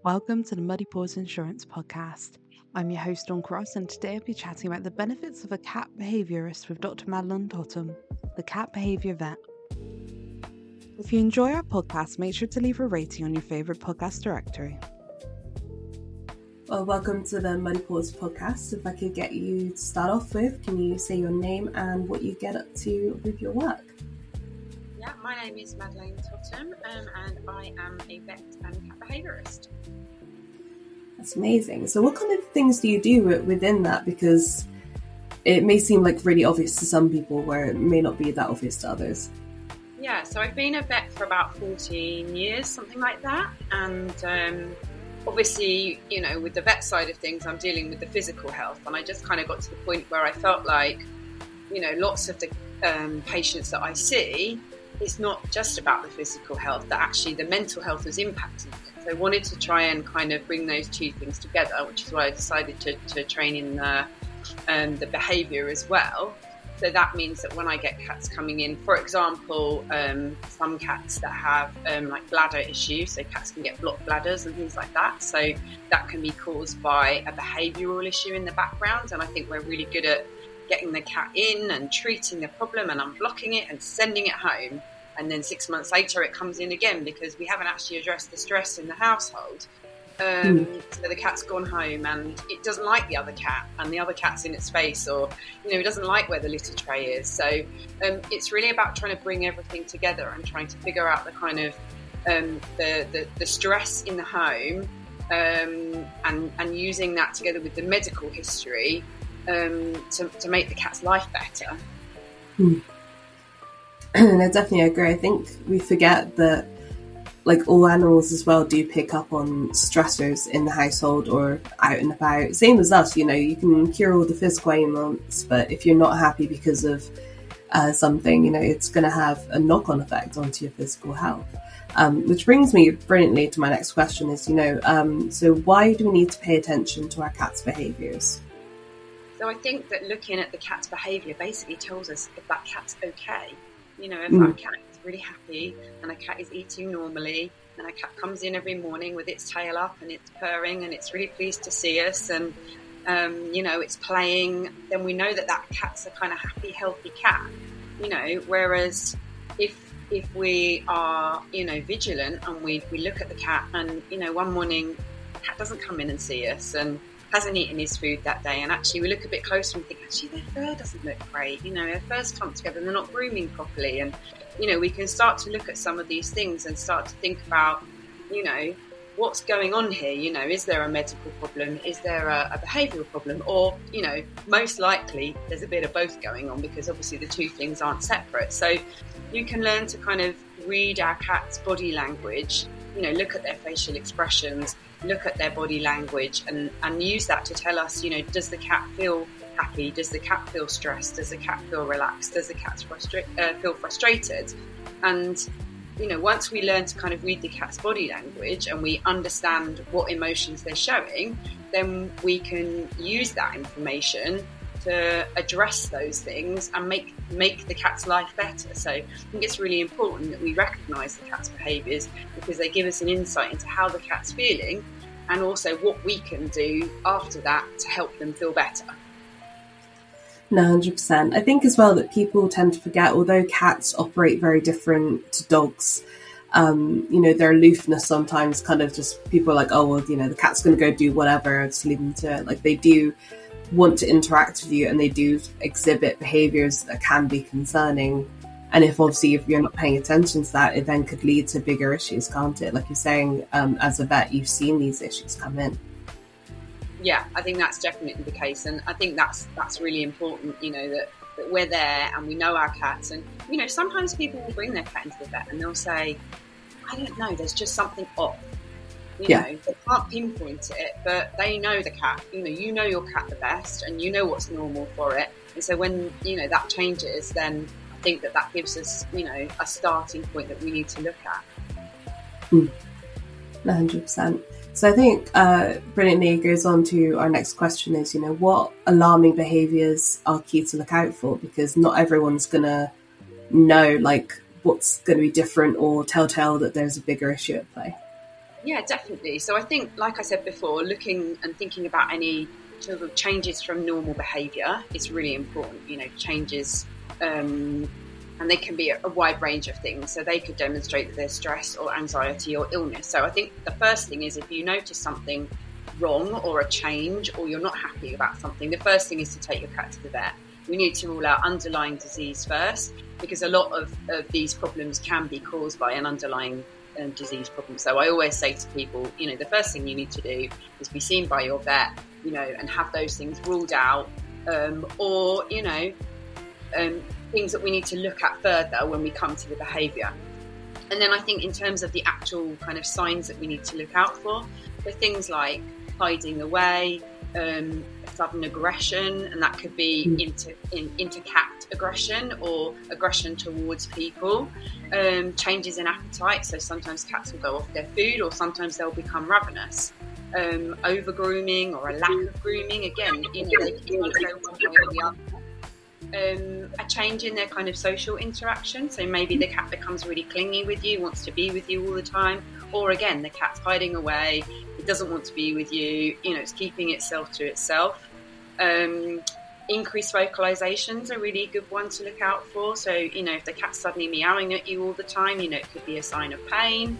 Welcome to the Muddy Paws Insurance Podcast. I'm your host, Dawn Cross, and today I'll be chatting about the benefits of a cat behaviourist with Dr. Madeline Totham, the cat behaviour vet. If you enjoy our podcast, make sure to leave a rating on your favourite podcast directory. Well, welcome to the Muddy Paws Podcast. If I could get you to start off with, can you say your name and what you get up to with your work? Yeah, my name is Madeline Totham, and I am a vet and cat behaviourist. That's amazing. So what kind of things do you do within that? Because it may seem like really obvious to some people where it may not be that obvious to others. Yeah, so I've been a vet for about 14 years, something like that. And obviously, you know, with the vet side of things, I'm dealing with the physical health. And I just kind of got to the point where I felt like, you know, lots of the patients that I see, it's not just about the physical health, that actually the mental health was impacted. So I wanted to try and kind of bring those two things together, which is why I decided to train in the behaviour as well. So that means that when I get cats coming in, for example, some cats that have like bladder issues, so cats can get blocked bladders and things like that. So that can be caused by a behavioural issue in the background. And I think we're really good at getting the cat in and treating the problem and unblocking it and sending it home. And then 6 months later, it comes in again because we haven't actually addressed the stress in the household. So the cat's gone home and it doesn't like the other cat, and the other cat's in its face, or, you know, it doesn't like where the litter tray is. So it's really about trying to bring everything together and trying to figure out the kind of the stress in the home, and using that together with the medical history to make the cat's life better. I definitely agree. I think we forget that, like, all animals as well do pick up on stressors in the household or out and about. Same as us, you know, you can cure all the physical ailments, but if you're not happy because of something, you know, it's going to have a knock-on effect onto your physical health. Which brings me brilliantly to my next question is, you know, so why do we need to pay attention to our cat's behaviours? So I think that looking at the cat's behaviour basically tells us if that cat's okay. You know, if our cat is really happy and a cat is eating normally and a cat comes in every morning with its tail up and it's purring and it's really pleased to see us and, you know, it's playing, then we know that that cat's a kind of happy, healthy cat, you know, whereas if we are, you know, vigilant and we look at the cat and, you know, one morning the cat doesn't come in and see us and hasn't eaten his food that day, and actually we look a bit closer and think, actually their fur doesn't look great, you know, their fur's clumped together and they're not grooming properly, and, you know, we can start to look at some of these things and start to think about, you know, what's going on here, you know, is there a medical problem, is there a behavioural problem, or, you know, most likely there's a bit of both going on, because obviously the two things aren't separate. So you can learn to kind of read our cat's body language, you know, look at their facial expressions, look at their body language and use that to tell us, you know, does the cat feel happy? Does the cat feel stressed? Does the cat feel relaxed? Does the cat feel frustrated? And, you know, once we learn to kind of read the cat's body language and we understand what emotions they're showing, then we can use that information to address those things and make the cat's life better. So I think it's really important that we recognise the cat's behaviours, because they give us an insight into how the cat's feeling and also what we can do after that to help them feel better. No, 100%. I think as well that people tend to forget, although cats operate very different to dogs, you know, their aloofness sometimes kind of just, people are like, oh, well, you know, the cat's going to go do whatever, just leave them to it. Like, they do want to interact with you and they do exhibit behaviours that can be concerning. And if you're not paying attention to that, it then could lead to bigger issues, can't it? Like you're saying, as a vet, you've seen these issues come in. Yeah, I think that's definitely the case. And I think that's really important, you know, that we're there and we know our cats. And, you know, sometimes people will bring their cat into the vet and they'll say, I don't know, there's just something off. You know, they can't pinpoint it, but they know the cat. You know your cat the best, and you know what's normal for it. And so when, you know, that changes, then I think that gives us, you know, a starting point that we need to look at. 100%. So I think brilliantly it goes on to our next question is, you know, what alarming behaviours are key to look out for? Because not everyone's going to know, like, what's going to be different or telltale that there's a bigger issue at play. Yeah, definitely. So I think, like I said before, looking and thinking about any sort of changes from normal behaviour is really important. Changes, and they can be a wide range of things. So they could demonstrate that there's stress or anxiety or illness. So I think the first thing is, if you notice something wrong or a change, or you're not happy about something, the first thing is to take your cat to the vet. We need to rule out underlying disease first, because a lot of these problems can be caused by an underlying disease problem. So I always say to people, the first thing you need to do is be seen by your vet, and have those things ruled out, or things that we need to look at further when we come to the behaviour. And then I think in terms of the actual kind of signs that we need to look out for things like hiding away, sudden aggression, and that could be inter-cat aggression or aggression towards people, changes in appetite, so sometimes cats will go off their food, or sometimes they'll become ravenous, over grooming or a lack of grooming, again, they can go one way or the other. A change in their kind of social interaction, so maybe the cat becomes really clingy with you, wants to be with you all the time, or again the cat's hiding away, it doesn't want to be with you, it's keeping itself to itself. Increased vocalizations are really a good one to look out for. So if the cat's suddenly meowing at you all the time, it could be a sign of pain,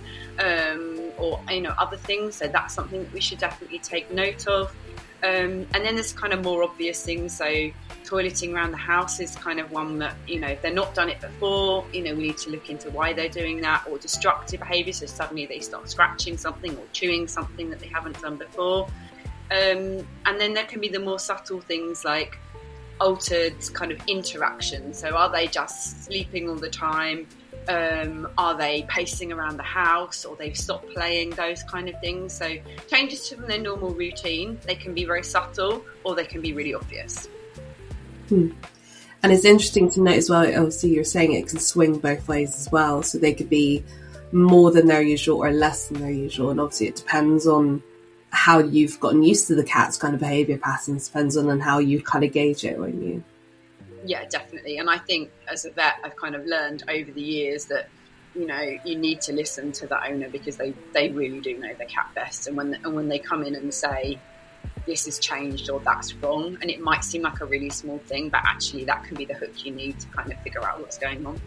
or other things, so that's something that we should definitely take note of. And then there's kind of more obvious things, so toileting around the house is kind of one that, if they're not done it before, we need to look into why they're doing that, or destructive behaviour, so suddenly they start scratching something or chewing something that they haven't done before. And then there can be the more subtle things like altered kind of interaction, so are they just sleeping all the time? Are they pacing around the house, or they've stopped playing, those kind of things. So changes to their normal routine, they can be very subtle or they can be really obvious. And it's interesting to note as well, obviously you're saying it can swing both ways as well, so they could be more than their usual or less than their usual, and obviously it depends on how you've gotten used to the cat's kind of behaviour patterns, depends on how you kind of gauge it, won't you? Yeah, definitely. And I think as a vet, I've kind of learned over the years that, you need to listen to the owner, because they really do know their cat best. And when they come in and say, this has changed or that's wrong, and it might seem like a really small thing, but actually that can be the hook you need to kind of figure out what's going on.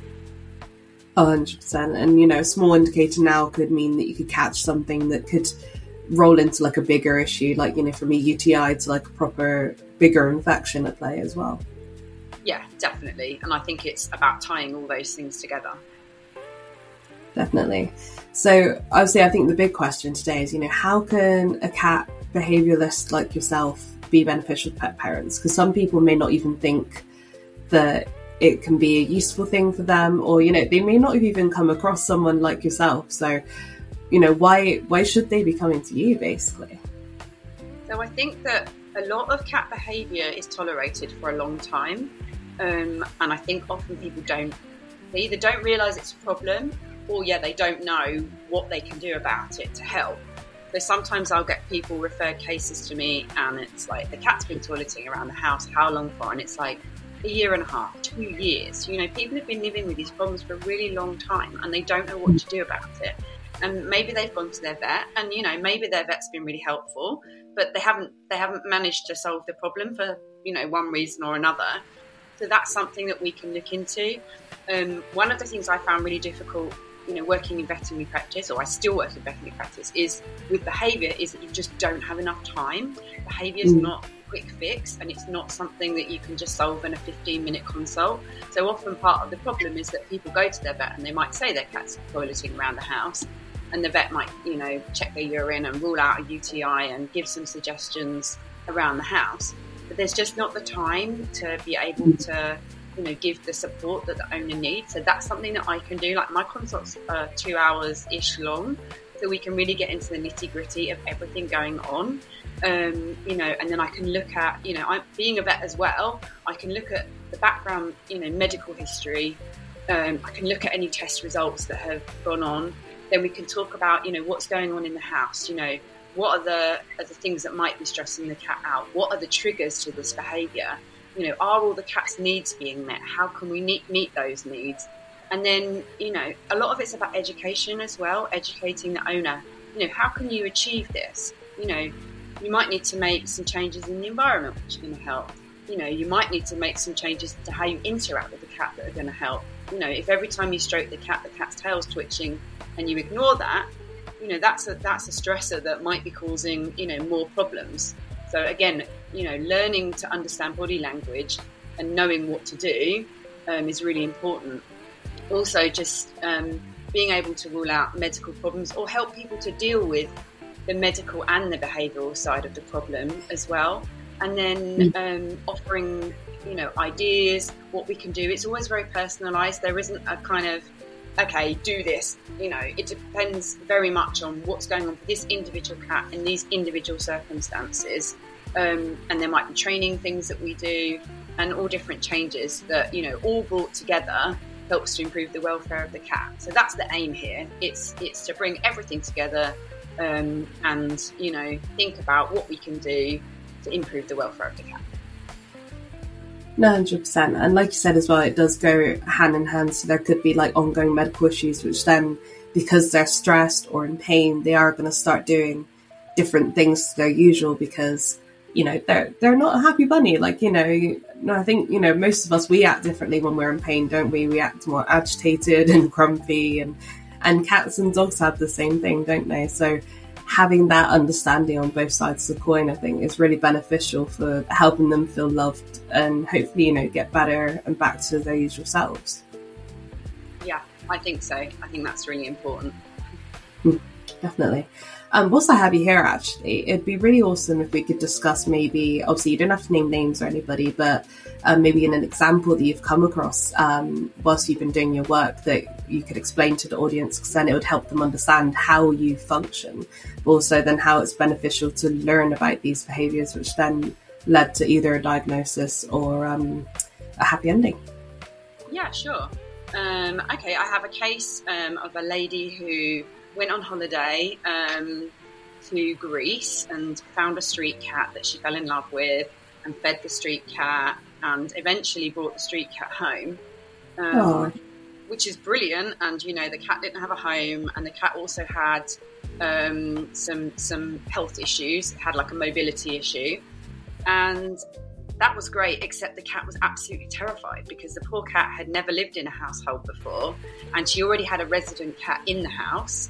100%. And, a small indicator now could mean that you could catch something that could roll into like a bigger issue, like, from a UTI to like a proper bigger infection at play as well. Yeah, definitely. And I think it's about tying all those things together. Definitely. So obviously I think the big question today is, how can a cat behaviouralist like yourself be beneficial to pet parents? Because some people may not even think that it can be a useful thing for them, or, they may not have even come across someone like yourself. So, why should they be coming to you, basically? So I think that a lot of cat behaviour is tolerated for a long time. And I think often people they either don't realise it's a problem, or they don't know what they can do about it to help. So sometimes I'll get people refer cases to me, and it's like, the cat's been toileting around the house, how long for? And it's like 1.5 years, 2 years. People have been living with these problems for a really long time, and they don't know what to do about it. And maybe they've gone to their vet, and maybe their vet's been really helpful, but they haven't managed to solve the problem for one reason or another. So that's something that we can look into. One of the things I found really difficult, working in veterinary practice, or I still work in veterinary practice, is with behaviour, is that you just don't have enough time. Behaviour is not a quick fix, and it's not something that you can just solve in a 15-minute consult. So often part of the problem is that people go to their vet and they might say their cat's toileting around the house, and the vet might, check their urine and rule out a UTI and give some suggestions around the house. But there's just not the time to be able to, give the support that the owner needs. So that's something that I can do. Like, my consults are 2 hours-ish long, so we can really get into the nitty-gritty of everything going on. And then I can look at, I'm being a vet as well, I can look at the background, medical history. I can look at any test results that have gone on. Then we can talk about, what's going on in the house, what are the things that might be stressing the cat out? What are the triggers to this behaviour? Are all the cat's needs being met? How can we meet those needs? And then, a lot of it's about education as well, educating the owner how can you achieve this? You might need to make some changes in the environment, which are going to help. You might need to make some changes to how you interact with the cat that are going to help. If every time you stroke the cat's tail's twitching and you ignore that, that's a stressor that might be causing, more problems. So again, learning to understand body language and knowing what to do is really important. Also, just being able to rule out medical problems or help people to deal with the medical and the behavioural side of the problem as well. And then offering, ideas, what we can do. It's always very personalised. There isn't a kind of, okay, do this. It depends very much on what's going on for this individual cat in these individual circumstances. And there might be training things that we do and all different changes that, all brought together helps to improve the welfare of the cat. So that's the aim here. It's to bring everything together and, think about what we can do to improve the welfare of the cat. 100%. And like you said as well, it does go hand in hand. So there could be like ongoing medical issues, which then, because they're stressed or in pain, they are going to start doing different things to their usual because, they're not a happy bunny. Like, I think, most of us, we act differently when we're in pain, don't we? We act more agitated and grumpy, and cats and dogs have the same thing, don't they? So having that understanding on both sides of the coin, I think, is really beneficial for helping them feel loved and hopefully, get better and back to their usual selves. Yeah, I think so. I think that's really important. Definitely. Whilst I have you here, actually, it'd be really awesome if we could discuss maybe, obviously you don't have to name names or anybody, but maybe in an example that you've come across whilst you've been doing your work that you could explain to the audience, because then it would help them understand how you function, but also then how it's beneficial to learn about these behaviours, which then led to either a diagnosis or a happy ending. Yeah, sure. Okay, I have a case of a lady who went on holiday to Greece and found a street cat that she fell in love with and fed the street cat and eventually brought the street cat home, which is brilliant. And, the cat didn't have a home and the cat also had some health issues. It had like a mobility issue. And that was great, except the cat was absolutely terrified because the poor cat had never lived in a household before and she already had a resident cat in the house.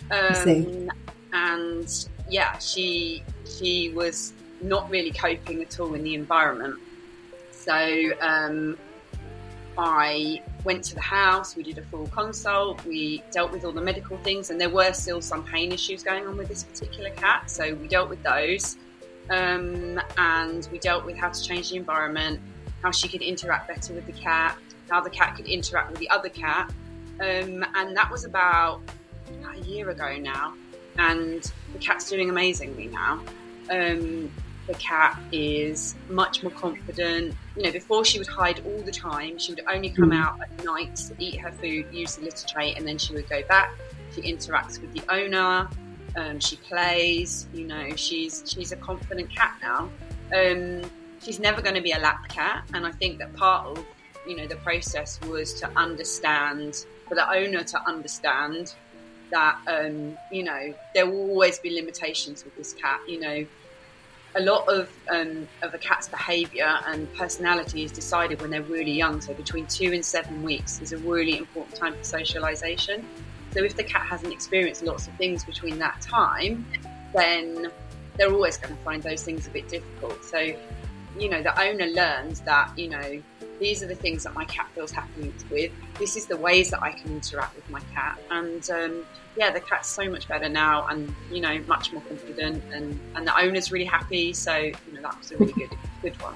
And yeah, she was not really coping at all in the environment. So I went to the house, we did a full consult, we dealt with all the medical things, and there were still some pain issues going on with this particular cat. So we dealt with those. And we dealt with how to change the environment, how she could interact better with the cat, how the cat could interact with the other cat. And that was about a year ago now. And the cat's doing amazingly now. The cat is much more confident. Before she would hide all the time. She would only come out at night to eat her food, use the litter tray, and then she would go back. She interacts with the owner. She plays, she's a confident cat now. She's never going to be a lap cat. And I think that part of, the process was to understand, for the owner to understand that, there will always be limitations with this cat. A lot of a cat's behaviour and personality is decided when they're really young. So between 2 and 7 weeks is a really important time for socialisation. So if the cat hasn't experienced lots of things between that time, then they're always going to find those things a bit difficult. So, the owner learns that, these are the things that my cat feels happy with. This is the ways that I can interact with my cat. And, the cat's so much better now and, much more confident and the owner's really happy. So, that was a really good one.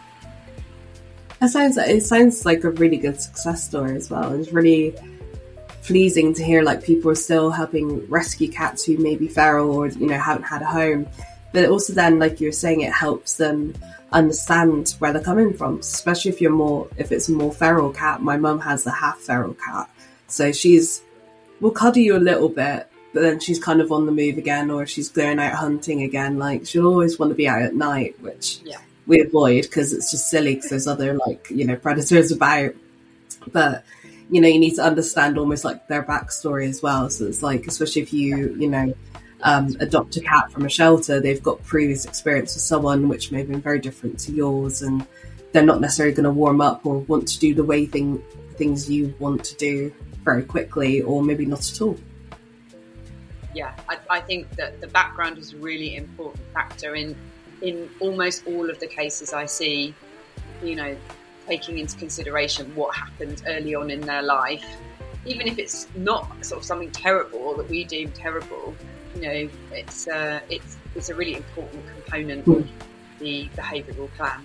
It sounds like a really good success story as well. It's really pleasing to hear like people are still helping rescue cats who may be feral or haven't had a home, but also then, like you were saying, it helps them understand where they're coming from, especially if it's a more feral cat. My mum has a half feral cat, so will cuddle you a little bit, but then she's kind of on the move again, or she's going out hunting again. Like she'll always want to be out at night, which we avoid because it's just silly because there's other predators about. But you need to understand almost like their backstory as well. So it's like, especially if you adopt a cat from a shelter, they've got previous experience with someone which may have been very different to yours, and they're not necessarily going to warm up or want to do the way things you want to do very quickly, or maybe not at all. Yeah, I think that the background is a really important factor in almost all of the cases I see, taking into consideration what happened early on in their life, even if it's not sort of something terrible that we deem terrible, it's a really important component of the behavioural plan.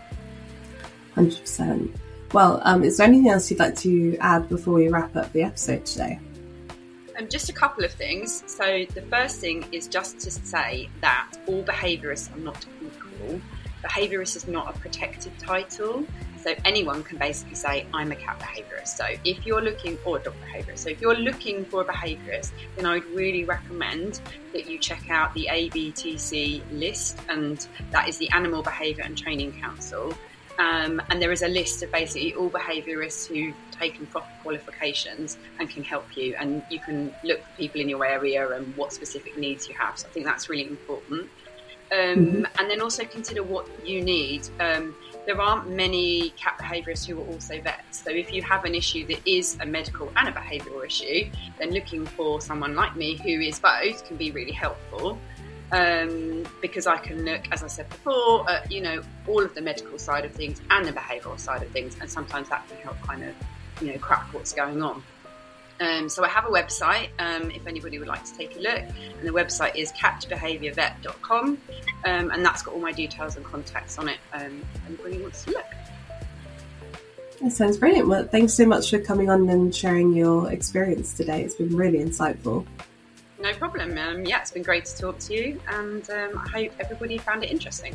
100%. Well, is there anything else you'd like to add before we wrap up the episode today? Just a couple of things. So the first thing is just to say that all behaviourists are not equal. Behaviourist is not a protected title. So anyone can basically say, I'm a cat behaviourist. So if you're looking, or a dog behaviourist, so if you're looking for a behaviourist, then I would really recommend that you check out the ABTC list, and that is the Animal Behaviour and Training Council. And there is a list of basically all behaviourists who've taken proper qualifications and can help you. And you can look for people in your area and what specific needs you have. So I think that's really important. And then also consider what you need. There aren't many cat behaviourists who are also vets. So if you have an issue that is a medical and a behavioural issue, then looking for someone like me who is both can be really helpful. Because I can look, as I said before, at, all of the medical side of things and the behavioural side of things, and sometimes that can help kind of, crack what's going on. So I have a website, if anybody would like to take a look, and the website is catbehaviourvet.com, and that's got all my details and contacts on it, if anybody wants to look. That sounds brilliant. Well, thanks so much for coming on and sharing your experience today. It's been really insightful. No problem. It's been great to talk to you, and I hope everybody found it interesting.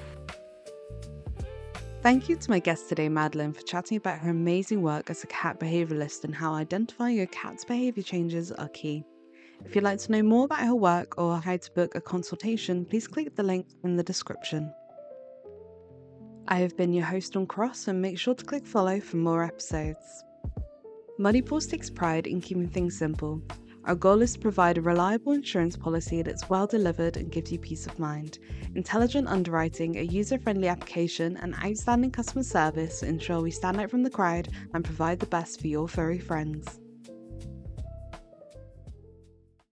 Thank you to my guest today, Madeline, for chatting about her amazing work as a cat behaviouralist and how identifying your cat's behaviour changes are key. If you'd like to know more about her work or how to book a consultation, please click the link in the description. I have been your host on Cross, and make sure to click follow for more episodes. Muddy Paws takes pride in keeping things simple. Our goal is to provide a reliable insurance policy that's well delivered and gives you peace of mind. Intelligent underwriting, a user-friendly application, and outstanding customer service ensure we stand out from the crowd and provide the best for your furry friends.